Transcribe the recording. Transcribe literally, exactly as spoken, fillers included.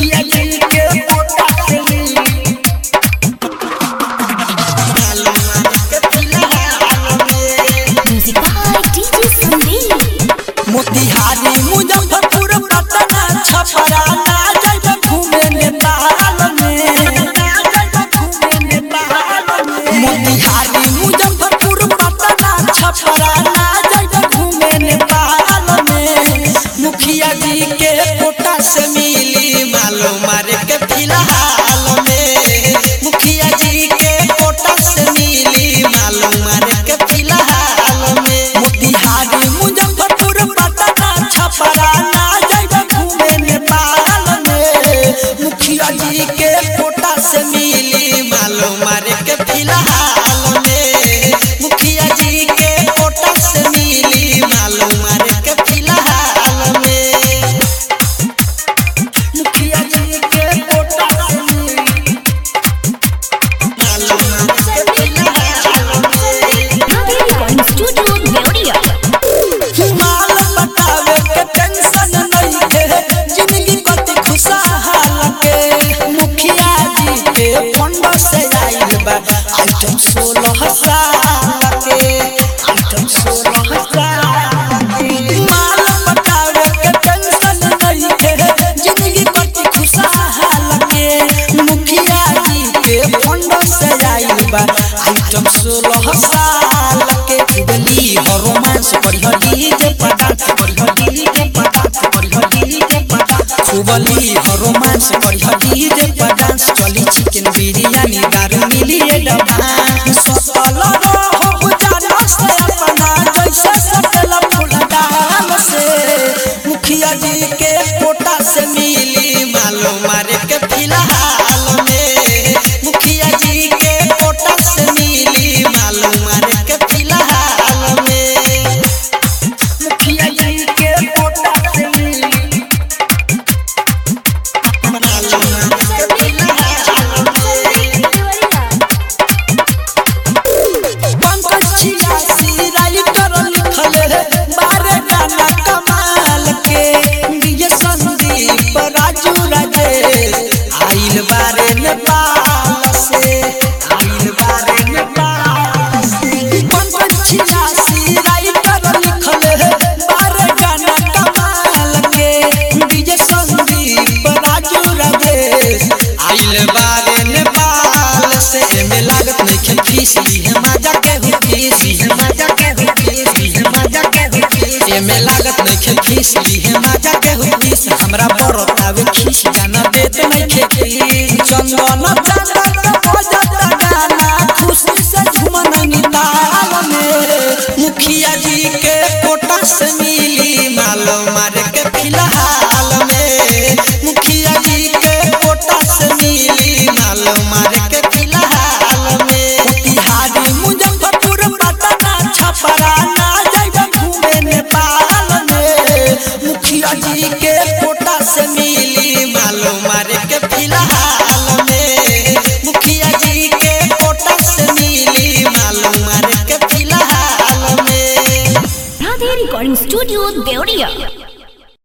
मुखिया जी के कोटा से मिली मालो मार के फिलहाल में। Music by DJ Sandeep. Motihari Muzaffarpur Patna Chhapra ना जाइब घूमे नेपाल में। मोतिहारी मुजफ्फरपुर पटना छपरा ना जाइब घूमे नेपाल में। मुखिया जी के कोटा से मिली मालो मारे के फिलहाल में। मुखिया जी के कोटा से मिली मालो मारे के फिलहाल में। मोतिहारी मुजफ्फरपुर पटना छपरा ना जाइब घूमे नेपाल में। मुखिया जी के कोटा से मिली मालो मारे के फिलहाल में। मुखिया जी के कोटा से मिली मालो मारे के फिलहाल में। मुखिया जी के कोटा से मिली मालो मारे के फिलहाल में। नवी रिकॉर्डिंग स्टूडियो देवरिया। माल बतावे के टेंशन नहीं है जिंदगी कति खुशहाल के। मुखिया जी के फंड से आइल बा आइटम सोलह साल के। आइटम सोलह साल के। माल बतावे के टेंशन नहीं है जिंदगी कति खुशहाल के। मुखिया जी के फंड से आइल बा आइटम सोलह साल के। उगली हो रोमांस बढ़ी जे पटाख बढ़ी जे पटाख बढ़ी जे पटाख। उगली हो रोमांस बढ़ी जे पटाख। चली चिकन बिरयानी दारू मिली एडवांस। सकल रहो बुझाना से अपना जैसे सकल फूल डाल से। मुखिया जी के कोटा से मिली मालो मारे के फिलहाल में। मुखिया जी के कोटा से मिली मालो मारे के फिलहाल में। मुखिया जी के कोटा से मिली मालो मारे के फिलहाल में। पंकज छियासी राइटर लिखल है बारे गाना कमाल के। ये संदीप राजू राजेश आइल बारे नेपाल से। आइल बारे नेपाल से। पंकज छियासी राइटर लिखल है बारे गाना कमाल के। ये संदीप राजू राजेश आइल बारे नेपाल से। एमे लागत नहीं खे फीस है मजा के हो फीस है मजा के हो फीस है मजा के हो फीस। एमे लागत नहीं खे फीस है मजा के हो फीस। हमरा बरत आवे खीस गाना देत नहीं खे फीस। चंदन चांदा के बजता गाना खुशी से झूमन निताल में। मुखिया जी